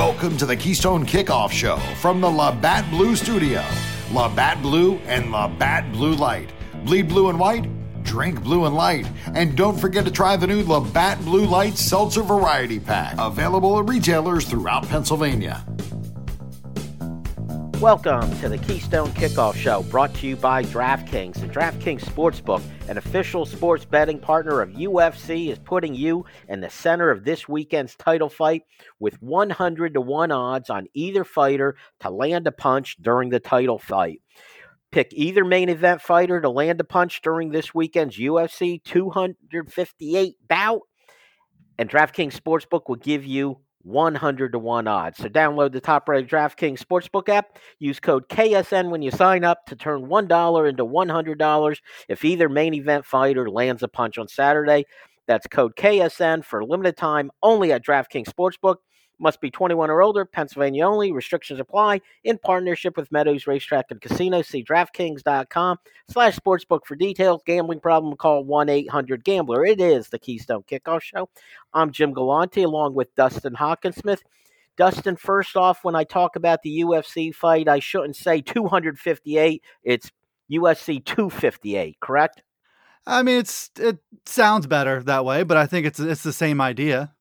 Welcome to the Keystone Kickoff Show from the Labatt Blue Studio. Labatt Blue and Labatt Blue Light. Bleed blue and white, drink blue and light. And don't forget to try the new Labatt Blue Light Seltzer Variety Pack. Available at retailers throughout Pennsylvania. Welcome to the Keystone Kickoff Show, brought to you by DraftKings. And DraftKings Sportsbook, an official sports betting partner of UFC, is putting you in the center of this weekend's title fight with 100-1 odds on either fighter to land a punch during the title fight. Pick either main event fighter to land a punch during this weekend's UFC 258 bout, and DraftKings Sportsbook will give you 100-1 odds. So download the top-rated DraftKings Sportsbook app. Use code KSN when you sign up to turn $1 into $100 if either main event fighter lands a punch on Saturday. That's code KSN for a limited time only at DraftKings Sportsbook. Must be 21 or older, Pennsylvania only. Restrictions apply. In partnership with Meadows Racetrack and Casino. See DraftKings.com/sportsbook for details. Gambling problem, call 1-800-GAMBLER. It is the Keystone Kickoff Show. I'm Jim Galante along with Dustin Hawkinsmith. Dustin, first off, when I talk about the UFC fight, I shouldn't say 258. It's UFC 258, correct? I mean, it sounds better that way, but I think it's the same idea.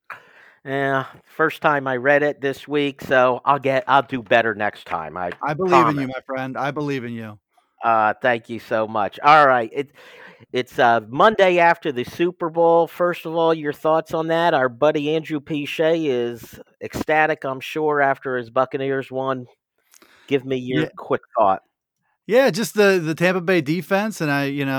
Yeah, first time I read it this week, so I'll do better next time. I believe in you, my friend. I believe in you. Thank you so much. All right, it's Monday after the Super Bowl. First of all, your thoughts on that? Our buddy Andrew Piche is ecstatic, I'm sure, after his Buccaneers won. Give me your quick thought. Yeah, just the Tampa Bay defense and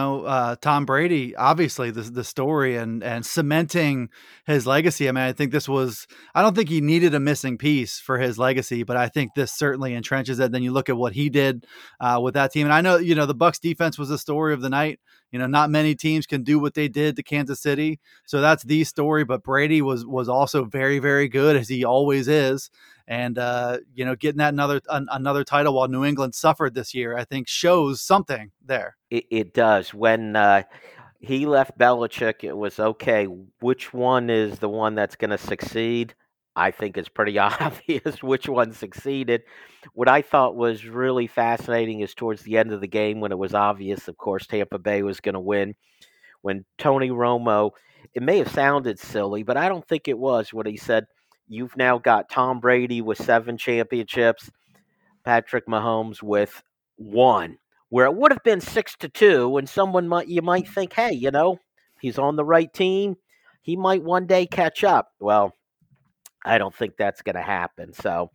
Tom Brady, obviously the story and cementing his legacy. I mean, I don't think he needed a missing piece for his legacy, but I think this certainly entrenches it. Then you look at what he did with that team. And I know, the Bucs defense was the story of the night. Not many teams can do what they did to Kansas City. So that's the story, but Brady was also very, very good, as he always is. And, getting that another title while New England suffered this year, I think shows something there. It does. When he left Belichick, it was, okay, which one is the one that's going to succeed? I think it's pretty obvious which one succeeded. What I thought was really fascinating is towards the end of the game, when it was obvious, of course, Tampa Bay was going to win, when Tony Romo, it may have sounded silly, but I don't think it was, what he said, you've now got Tom Brady with 7 championships, Patrick Mahomes with 1, where it would have been 6-2, and you might think, hey, he's on the right team. He might one day catch up. Well, I don't think that's going to happen. So,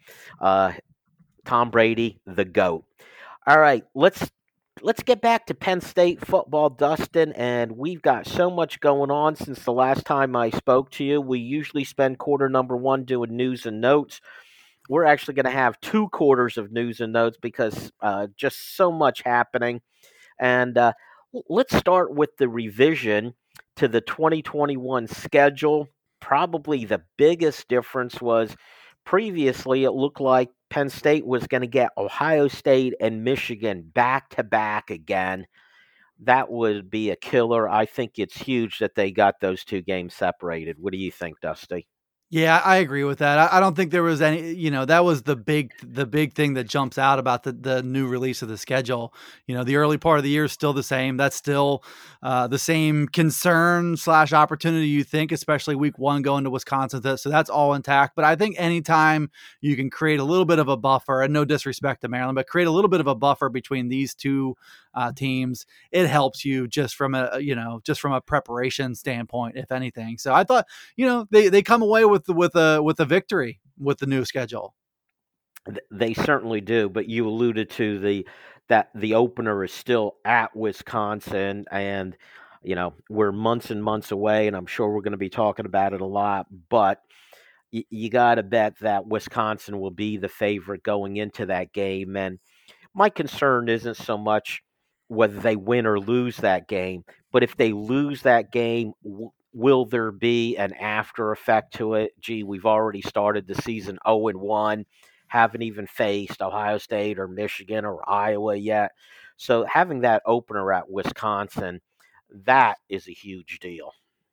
Tom Brady, the GOAT. All right, let's get back to Penn State football, Dustin, and we've got so much going on since the last time I spoke to you. We usually spend quarter number 1 doing news and notes. We're actually going to have 2 quarters of news and notes because just so much happening. And let's start with the revision to the 2021 schedule. Probably the biggest difference was previously it looked like Penn State was going to get Ohio State and Michigan back-to-back again. That would be a killer. I think it's huge that they got those 2 games separated. What do you think, Dusty? Yeah, I agree with that. I don't think there was any, that was the big thing that jumps out about the new release of the schedule. The early part of the year is still the same. That's still the same concern / opportunity you think, especially week 1 going to Wisconsin. So that's all intact. But I think anytime you can create a little bit of a buffer, and no disrespect to Maryland, but create a little bit of a buffer between these 2 teams, it helps you just from a preparation standpoint, if anything. So I thought, they come away with a victory with the new schedule. They certainly do, but you alluded to that the opener is still at Wisconsin, and we're months and months away, and I'm sure we're going to be talking about it a lot, but you got to bet that Wisconsin will be the favorite going into that game. And my concern isn't so much whether they win or lose that game, but if they lose that game, will there be an after effect to it? Gee, we've already started the season 0-1, haven't even faced Ohio State or Michigan or Iowa yet. So having that opener at Wisconsin, that is a huge deal.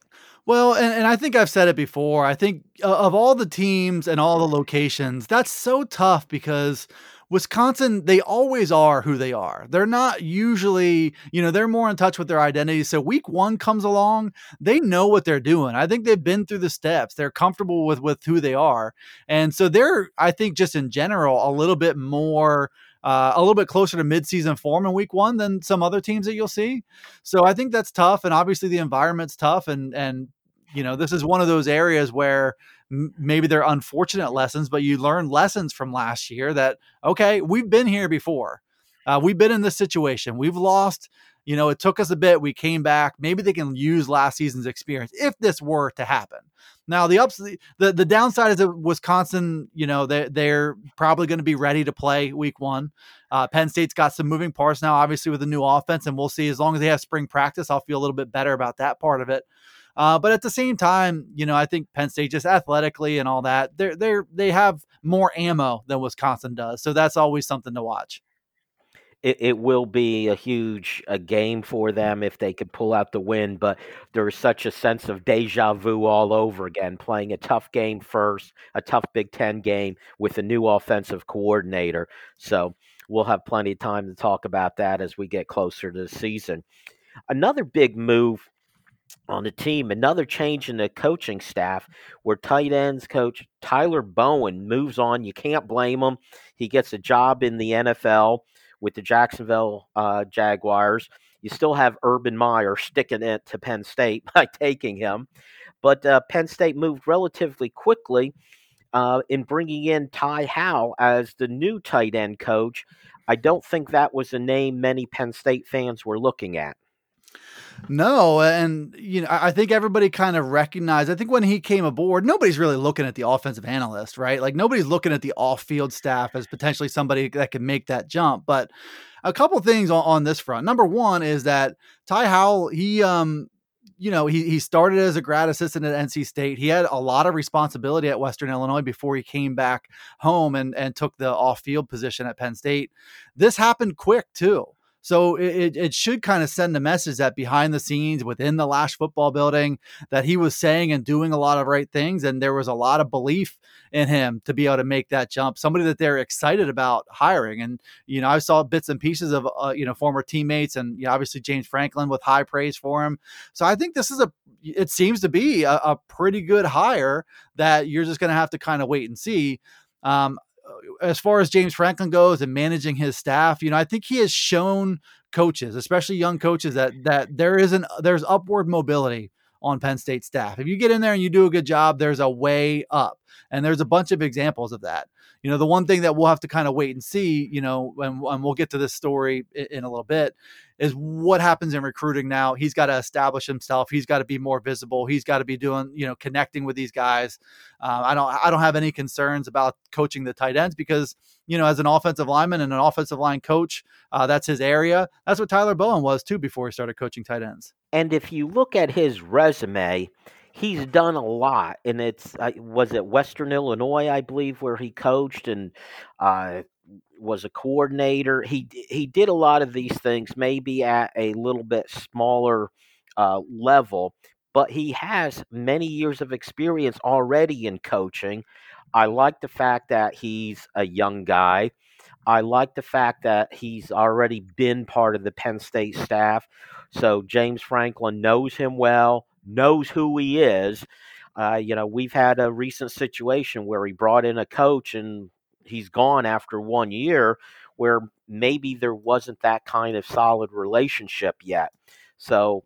Well, and I think I've said it before. I think of all the teams and all the locations, that's so tough because Wisconsin, they always are who they are. They're not usually, they're more in touch with their identity. So week one comes along, they know what they're doing. I think they've been through the steps. They're comfortable with who they are. And so they're, I think, just in general, a little bit more a little bit closer to midseason form in week one than some other teams that you'll see. So I think that's tough. And obviously the environment's tough. And this is one of those areas where maybe they're unfortunate lessons, but you learn lessons from last year that, okay, we've been here before. We've been in this situation. We've lost, it took us a bit. We came back. Maybe they can use last season's experience if this were to happen. Now, the downside is that Wisconsin, they're probably going to be ready to play week one. Penn State's got some moving parts now, obviously with a new offense, and we'll see. As long as they have spring practice, I'll feel a little bit better about that part of it. But at the same time, I think Penn State just athletically and all that, they have more ammo than Wisconsin does. So that's always something to watch. It will be a huge game for them if they could pull out the win, but there's such a sense of deja vu all over again, playing a tough game first, a tough Big Ten game with a new offensive coordinator. So we'll have plenty of time to talk about that as we get closer to the season. Another big move on the team, another change in the coaching staff where tight ends coach Tyler Bowen moves on. You can't blame him. He gets a job in the NFL with the Jacksonville Jaguars. You still have Urban Meyer sticking it to Penn State by taking him. But Penn State moved relatively quickly in bringing in Ty Howell as the new tight end coach. I don't think that was a name many Penn State fans were looking at. No, and I think everybody kind of recognized. I think when he came aboard, nobody's really looking at the offensive analyst, right? Like nobody's looking at the off-field staff as potentially somebody that can make that jump. But a couple things on this front. Number one is that Ty Howell, he started as a grad assistant at NC State. He had a lot of responsibility at Western Illinois before he came back home and took the off-field position at Penn State. This happened quick too. So it should kind of send a message that behind the scenes within the Lasch football building that he was saying and doing a lot of right things. And there was a lot of belief in him to be able to make that jump, somebody that they're excited about hiring. And, I saw bits and pieces of, former teammates and obviously James Franklin with high praise for him. So I think this is it seems to be a pretty good hire that you're just going to have to kind of wait and see. As far as James Franklin goes and managing his staff, I think he has shown coaches, especially young coaches, that there's upward mobility on Penn State staff. If you get in there and you do a good job, there's a way up. And there's a bunch of examples of that. The one thing that we'll have to kind of wait and see, and we'll get to this story in a little bit, is what happens in recruiting now. He's got to establish himself. He's got to be more visible. He's got to be doing, connecting with these guys. I don't have any concerns about coaching the tight ends because, as an offensive lineman and an offensive line coach, that's his area. That's what Tyler Bowen was too before he started coaching tight ends. And if you look at his resume, he's done a lot, and was it Western Illinois, I believe, where he coached and was a coordinator. He did a lot of these things, maybe at a little bit smaller level, but he has many years of experience already in coaching. I like the fact that he's a young guy. I like the fact that he's already been part of the Penn State staff. So James Franklin knows him well, knows who he is. We've had a recent situation where he brought in a coach and he's gone after 1 year where maybe there wasn't that kind of solid relationship yet. So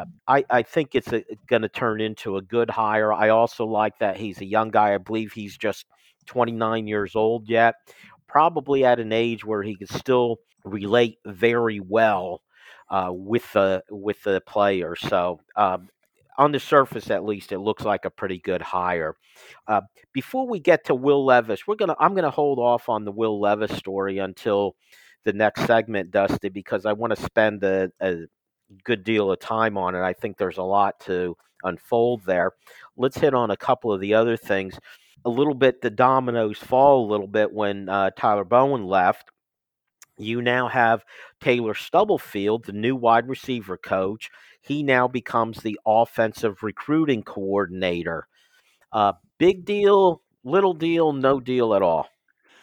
I think it's going to turn into a good hire. I also like that he's a young guy. I believe he's just 29 years old yet, probably at an age where he can still relate very well with the player. So on the surface, at least, it looks like a pretty good hire. Before we get to Will Levis, I'm gonna hold off on the Will Levis story until the next segment, Dusty, because I want to spend a good deal of time on it. I think there's a lot to unfold there. Let's hit on a couple of the other things. A little bit, the dominoes fall a little bit when Tyler Bowen left. You now have Taylor Stubblefield, the new wide receiver coach. he now becomes the offensive recruiting coordinator. Big deal, little deal, no deal at all?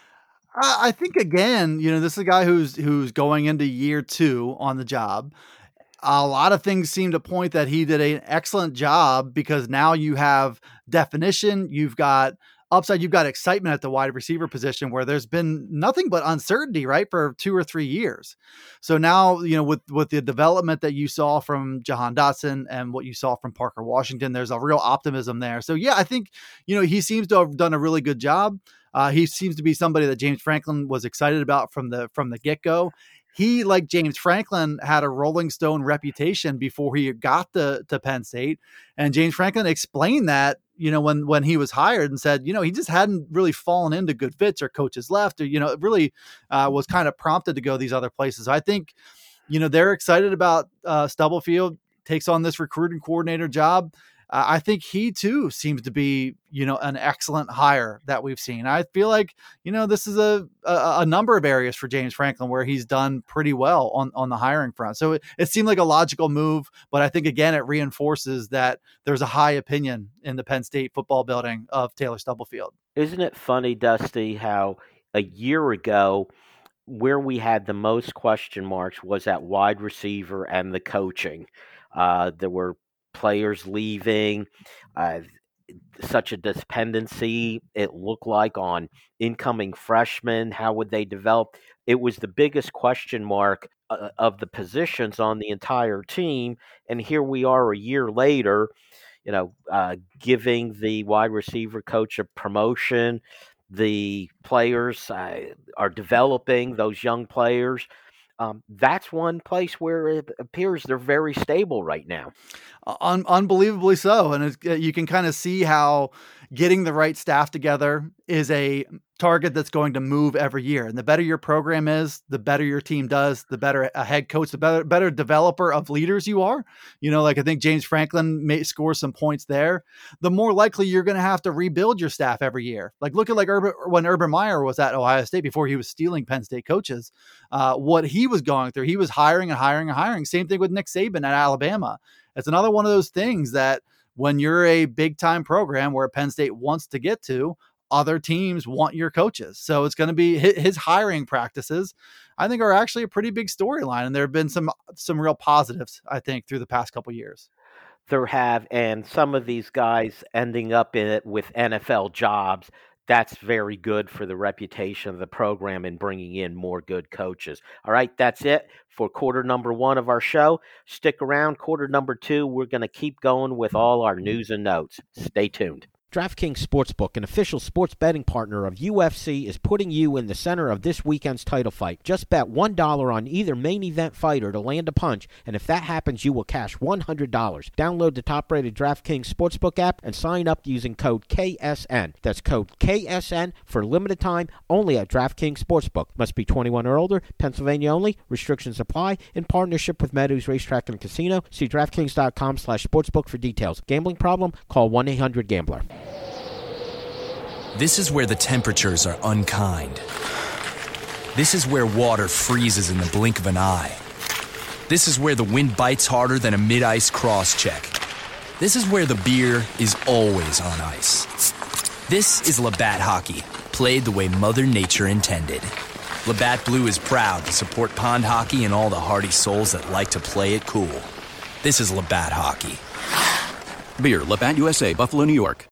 I think, again, this is a guy who's going into year 2 on the job. A lot of things seem to point that he did an excellent job, because now you have definition, you've got upside, you've got excitement at the wide receiver position, where there's been nothing but uncertainty, right, for 2 or 3 years. So now, with the development that you saw from Jahan Dotson and what you saw from Parker Washington, there's a real optimism there. So yeah, I think, he seems to have done a really good job. He seems to be somebody that James Franklin was excited about from the get-go. He, like James Franklin, had a Rolling Stone reputation before he got to Penn State. And James Franklin explained that, when he was hired, and said, he just hadn't really fallen into good fits, or coaches left, or, it really was kind of prompted to go these other places. So I think, they're excited about Stubblefield takes on this recruiting coordinator job. I think he too seems to be, an excellent hire that we've seen. I feel like, this is a number of areas for James Franklin where he's done pretty well on the hiring front. So it seemed like a logical move, but I think, again, it reinforces that there's a high opinion in the Penn State football building of Taylor Stubblefield. Isn't it funny, Dusty, how a year ago, where we had the most question marks was at wide receiver and the coaching. There were players leaving, such a dependency, it looked like, on incoming freshmen. How would they develop? It was the biggest question mark of the positions on the entire team. And here we are a year later, giving the wide receiver coach a promotion. The players are developing, those young players. That's one place where it appears they're very stable right now. Unbelievably so. And you can kind of see how getting the right staff together is a target that's going to move every year. And the better your program is, the better your team does, the better a head coach, the better developer of leaders you are. I think James Franklin may score some points there. The more likely you're going to have to rebuild your staff every year. Like, look at when Urban Meyer was at Ohio State before he was stealing Penn State coaches, what he was going through. He was hiring and hiring and hiring. Same thing with Nick Saban at Alabama. It's another one of those things that when you're a big time program where Penn State wants to get to, other teams want your coaches. So it's going to be his hiring practices, I think, are actually a pretty big storyline. And there have been some real positives, I think, through the past couple of years. There have, and some of these guys ending up in it with NFL jobs. That's very good for the reputation of the program and bringing in more good coaches. All right, that's it for quarter number 1 of our show. Stick around. Quarter number 2, we're going to keep going with all our news and notes. Stay tuned. DraftKings Sportsbook, an official sports betting partner of UFC, is putting you in the center of this weekend's title fight. Just bet $1 on either main event fighter to land a punch, and if that happens, you will cash $100. Download the top-rated DraftKings Sportsbook app and sign up using code KSN. That's code KSN for limited time only at DraftKings Sportsbook. Must be 21 or older, Pennsylvania only. Restrictions apply. In partnership with Meadows Racetrack and Casino. See DraftKings.com/sportsbook for details. Gambling problem? Call 1-800-GAMBLER. This is where the temperatures are unkind. This is where water freezes in the blink of an eye. This is where the wind bites harder than a mid-ice cross-check. This is where the beer is always on ice. This is Labatt Hockey, played the way Mother Nature intended. Labatt Blue is proud to support pond hockey and all the hardy souls that like to play it cool. This is Labatt Hockey. Beer, Labatt USA, Buffalo, New York.